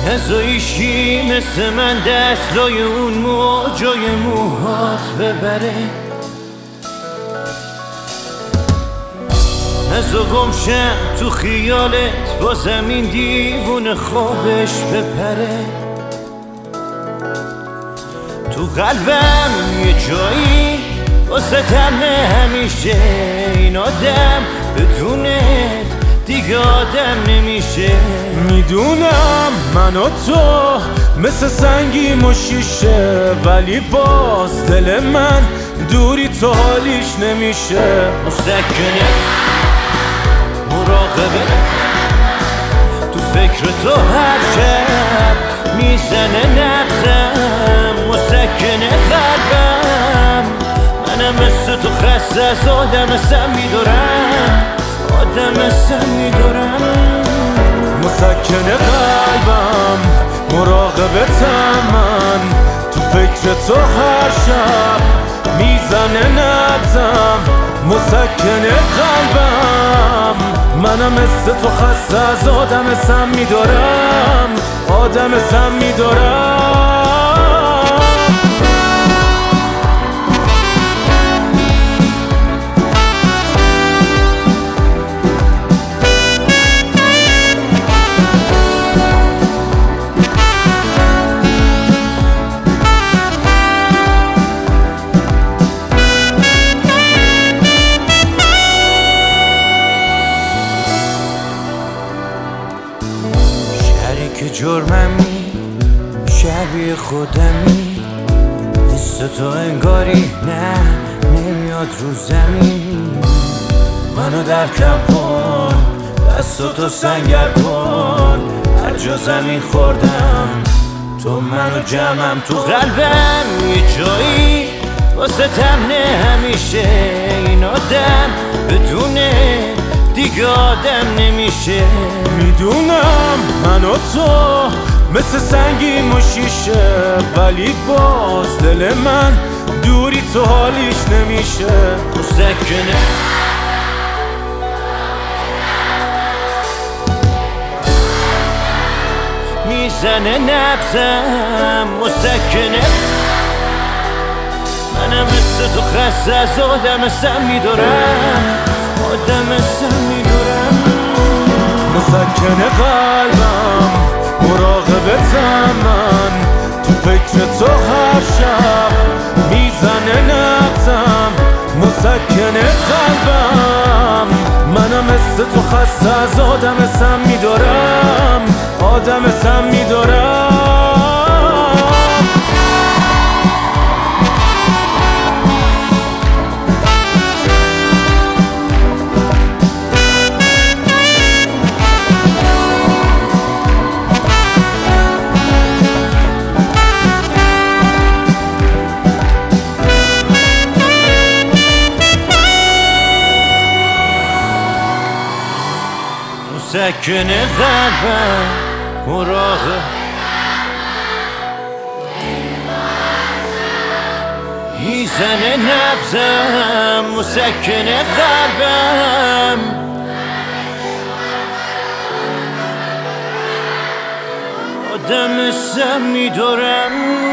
نزایشی مثل من دست لای اون موجای موهات ببره، نزا گمشم تو خیالت با زمین دیوون خوابش بپره. تو قلبم یه جایی واسه تمه همیشه، این آدم بدونت دیگه آدم نمیشه. میدونم من و تو مثل سنگیم و شیشه، ولی باز دل من دوری تو حالیش نمیشه. مسکنه مراقبه تو فکر تو هر شب میزنه نبزم، مسکنه قلبم. منم مثل تو خسته از آدم سم میدارم، آدم سم میدارم. مسکنه قلبم مراقبتم من، تو فکر تو هر شب میزنه نبزم. مسکنه قلبم منم مثل تو خسته از آدم سم میدارم، آدم سم میدارم. که جرممی شبیه خودمی، حس تو انگاری نه نمیاد رو زمین. منو درکم کن دستاتو سنگر کن، هر جا زمین خوردم تو منو جمعم. تو قلبم یه جایی واسه تمنه همیشه، این آدم بدونه دیگه آدم نمیشه. میدونم من و تو مثل سنگیم و شیشه، ولی باز دل من دوری تو حالیش نمیشه. مسکنه میزنه نبزم، مسکنه منم مثل تو خسته از آدم سم میدارم، آدم سم میدارم. مسکنه قلبم مراقبتم من، تو فکر تو هر شب میزنه نبزم. مسکنه قلبم منم مثل تو خسته از آدم سم میدارم، آدم سم میدارم. مسکنه قلبم مراقب میزنه نبزم، مسکنه قلبم آدم سم میدارم.